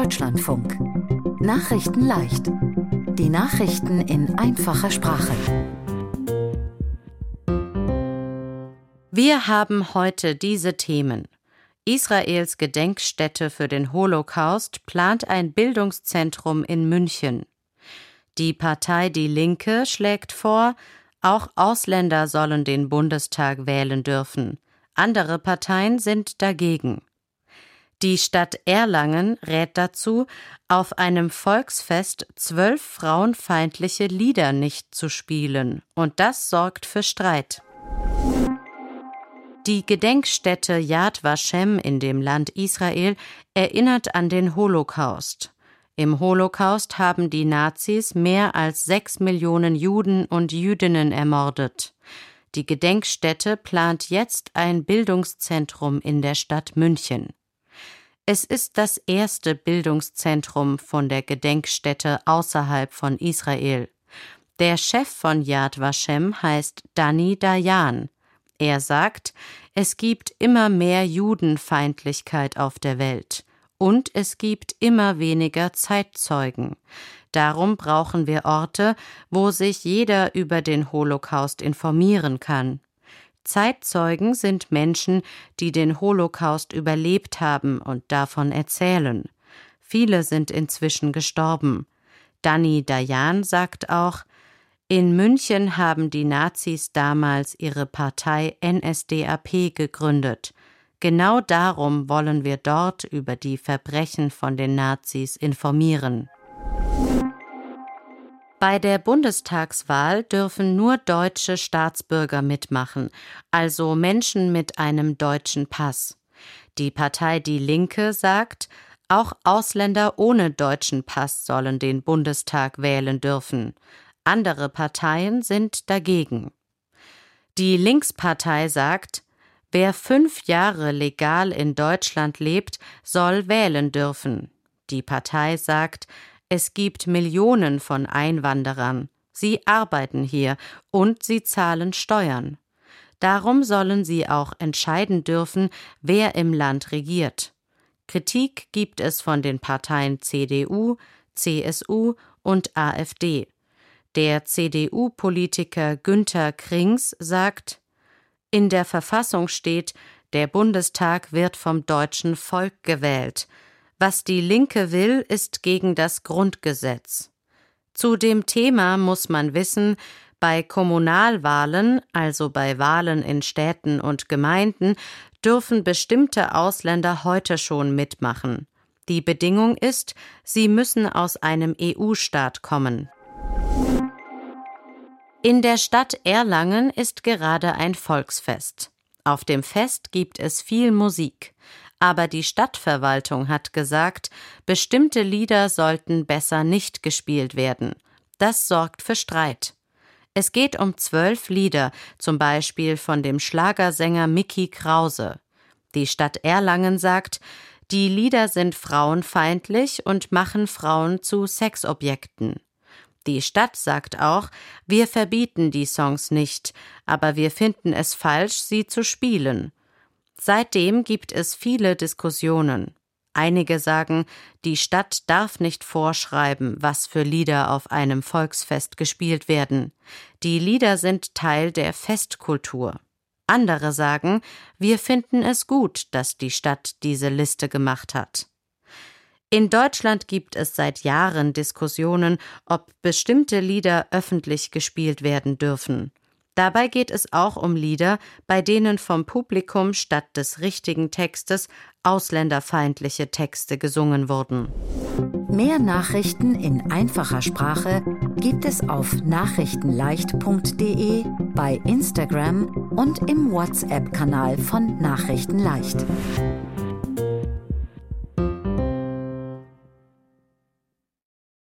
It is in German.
Deutschlandfunk. Nachrichten leicht. Die Nachrichten in einfacher Sprache. Wir haben heute diese Themen. Israels Gedenkstätte für den Holocaust plant ein Bildungszentrum in München. Die Partei Die Linke schlägt vor, auch Ausländer sollen den Bundestag wählen dürfen. Andere Parteien sind dagegen. Die Stadt Erlangen rät dazu, auf einem Volksfest 12 frauenfeindliche Lieder nicht zu spielen, und das sorgt für Streit. Die Gedenkstätte Yad Vashem in dem Land Israel erinnert an den Holocaust. Im Holocaust haben die Nazis mehr als 6 Millionen Juden und Jüdinnen ermordet. Die Gedenkstätte plant jetzt ein Bildungszentrum in der Stadt München. Es ist das erste Bildungszentrum von der Gedenkstätte außerhalb von Israel. Der Chef von Yad Vashem heißt Dani Dayan. Er sagt, es gibt immer mehr Judenfeindlichkeit auf der Welt und es gibt immer weniger Zeitzeugen. Darum brauchen wir Orte, wo sich jeder über den Holocaust informieren kann. Zeitzeugen sind Menschen, die den Holocaust überlebt haben und davon erzählen. Viele sind inzwischen gestorben. Dani Dayan sagt auch, in München haben die Nazis damals ihre Partei NSDAP gegründet. Genau darum wollen wir dort über die Verbrechen von den Nazis informieren. Bei der Bundestagswahl dürfen nur deutsche Staatsbürger mitmachen, also Menschen mit einem deutschen Pass. Die Partei Die Linke sagt, auch Ausländer ohne deutschen Pass sollen den Bundestag wählen dürfen. Andere Parteien sind dagegen. Die Linkspartei sagt, wer 5 Jahre legal in Deutschland lebt, soll wählen dürfen. Die Partei sagt, es gibt Millionen von Einwanderern. Sie arbeiten hier und sie zahlen Steuern. Darum sollen sie auch entscheiden dürfen, wer im Land regiert. Kritik gibt es von den Parteien CDU, CSU und AfD. Der CDU-Politiker Günther Krings sagt, in der Verfassung steht, der Bundestag wird vom deutschen Volk gewählt. Was die Linke will, ist gegen das Grundgesetz. Zu dem Thema muss man wissen, bei Kommunalwahlen, also bei Wahlen in Städten und Gemeinden, dürfen bestimmte Ausländer heute schon mitmachen. Die Bedingung ist, sie müssen aus einem EU-Staat kommen. In der Stadt Erlangen ist gerade ein Volksfest. Auf dem Fest gibt es viel Musik. Aber die Stadtverwaltung hat gesagt, bestimmte Lieder sollten besser nicht gespielt werden. Das sorgt für Streit. Es geht um 12 Lieder, zum Beispiel von dem Schlagersänger Mickey Krause. Die Stadt Erlangen sagt, die Lieder sind frauenfeindlich und machen Frauen zu Sexobjekten. Die Stadt sagt auch, wir verbieten die Songs nicht, aber wir finden es falsch, sie zu spielen. Seitdem gibt es viele Diskussionen. Einige sagen, die Stadt darf nicht vorschreiben, was für Lieder auf einem Volksfest gespielt werden. Die Lieder sind Teil der Festkultur. Andere sagen, wir finden es gut, dass die Stadt diese Liste gemacht hat. In Deutschland gibt es seit Jahren Diskussionen, ob bestimmte Lieder öffentlich gespielt werden dürfen. Dabei geht es auch um Lieder, bei denen vom Publikum statt des richtigen Textes ausländerfeindliche Texte gesungen wurden. Mehr Nachrichten in einfacher Sprache gibt es auf nachrichtenleicht.de, bei Instagram und im WhatsApp-Kanal von Nachrichten leicht.